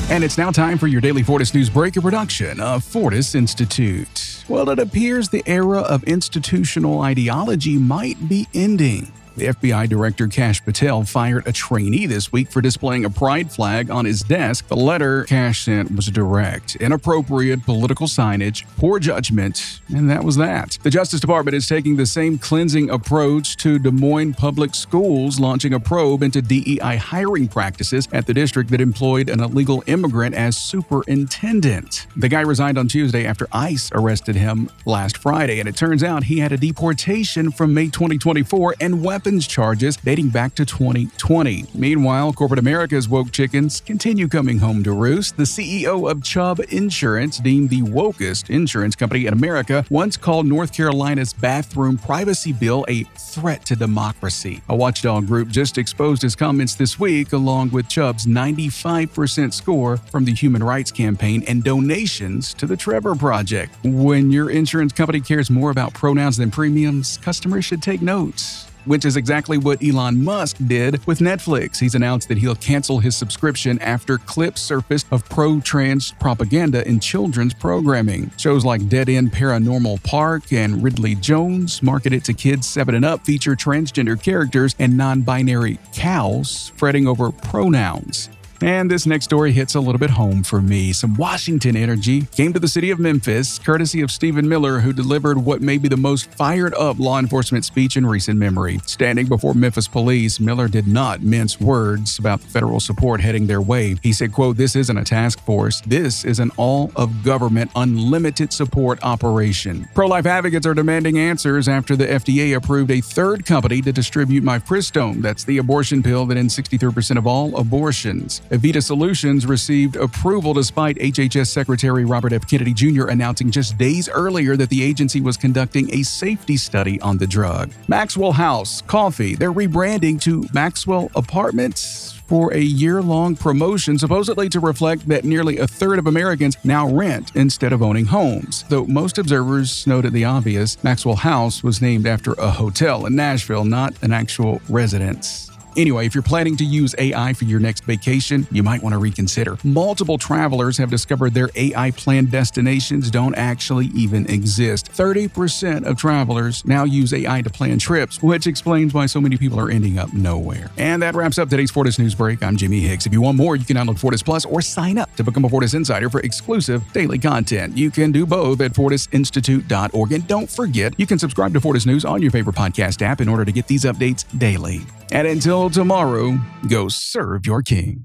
And it's now time for your daily Fortis News Break, a production of Fortis Institute. Well, it appears the era of institutional ideology might be ending. The FBI Director Kash Patel fired a trainee this week for displaying a pride flag on his desk. The letter Kash sent was direct, inappropriate political signage, poor judgment, and that was that. The Justice Department is taking the same cleansing approach to Des Moines Public Schools, launching a probe into DEI hiring practices at the district that employed an illegal immigrant as superintendent. The guy resigned on Tuesday after ICE arrested him last Friday, and it turns out he had a deportation from May 2024 and weapons charges dating back to 2020. Meanwhile, corporate America's woke chickens continue coming home to roost. The CEO of Chubb Insurance, deemed the wokest insurance company in America, once called North Carolina's bathroom privacy bill a threat to democracy. A watchdog group just exposed his comments this week, along with Chubb's 95% score from the Human Rights Campaign and donations to the Trevor Project. When your insurance company cares more about pronouns than premiums, customers should take notes. Which is exactly what Elon Musk did with Netflix. He's announced that he'll cancel his subscription after clips surfaced of pro-trans propaganda in children's programming. Shows like Dead End Paranormal Park and Ridley Jones, marketed to kids 7 and up, feature transgender characters and non-binary cows fretting over pronouns. And this next story hits a little bit home for me. Some Washington energy came to the city of Memphis, courtesy of Stephen Miller, who delivered what may be the most fired-up law enforcement speech in recent memory. Standing before Memphis police, Miller did not mince words about the federal support heading their way. He said, quote, "This isn't a task force. This is an all-of-government, unlimited support operation." Pro-life advocates are demanding answers after the FDA approved a third company to distribute mifepristone. That's the abortion pill that ends 63% of all abortions. Evita Solutions received approval despite HHS Secretary Robert F. Kennedy Jr. announcing just days earlier that the agency was conducting a safety study on the drug. Maxwell House Coffee, they're rebranding to Maxwell Apartments for a year-long promotion, supposedly to reflect that nearly a third of Americans now rent instead of owning homes. Though most observers noted the obvious, Maxwell House was named after a hotel in Nashville, not an actual residence. Anyway, if you're planning to use AI for your next vacation, you might want to reconsider. Multiple travelers have discovered their AI-planned destinations don't actually even exist. 30% of travelers now use AI to plan trips, which explains why so many people are ending up nowhere. And that wraps up today's Fortis News Break. I'm Jimmy Hicks. If you want more, you can download Fortis Plus or sign up to become a Fortis Insider for exclusive daily content. You can do both at fortisinstitute.org. And don't forget, you can subscribe to Fortis News on your favorite podcast app in order to get these updates daily. And until tomorrow, go serve your king.